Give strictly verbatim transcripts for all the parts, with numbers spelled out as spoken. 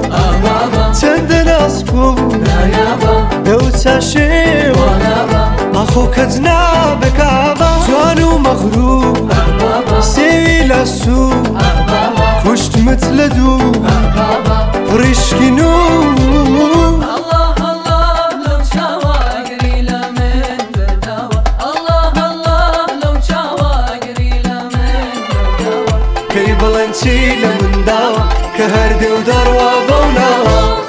چند ناسکو دوتا شیوا آخو کدنا بکابا توانو مغروب سیوی لسو کشت مثل دو رشکنو بلنشي لمن داوا كهردي ودروا بوناوا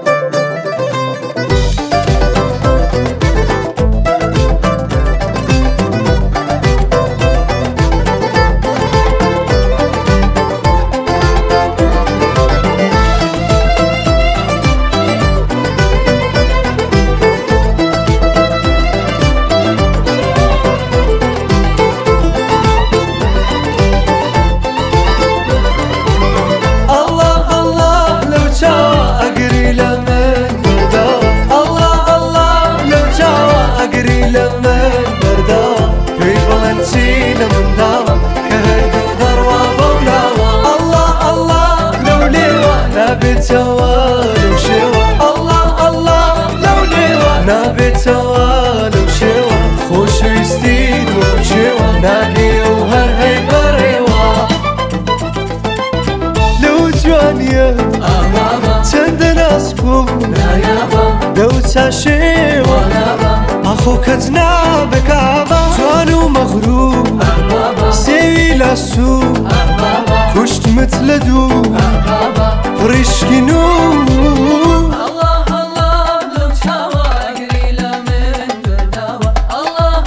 لمن بردا في بلنشي لمن داوا كهردي ودروا بوناوا الله الله لو ليوا نبي توا لو شوا الله الله لو ليوا نبي توا لو شوا خوش يستيد وشوا ناقي وهر هي بريوا لو جوانيا چند ناسكو دوتا شوا آخو کدنا بکابا توانو مغروب سیوی لسو کشت مثل دو رشکنو